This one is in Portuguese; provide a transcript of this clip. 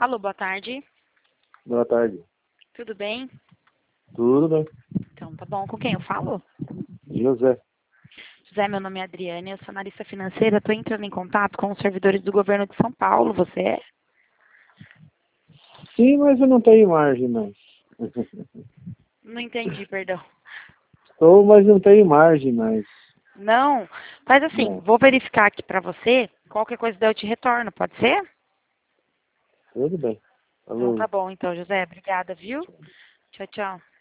Alô, boa tarde. Boa tarde. Tudo bem? Tudo bem? Então, tá bom. Com quem eu falo? José. José, meu nome é Adriane, eu sou analista financeira. Estou entrando em contato com os servidores do governo de São Paulo. Você é? Sim, mas eu não tenho margem mais. Não entendi, perdão. Estou, mas não tenho margem mais. Não? Mas assim, Não. vou verificar aqui pra você. Qualquer coisa daí eu te retorno, pode ser? Tudo bem. Então Falou. tá bom, então, José. Obrigada, viu? Tchau, tchau.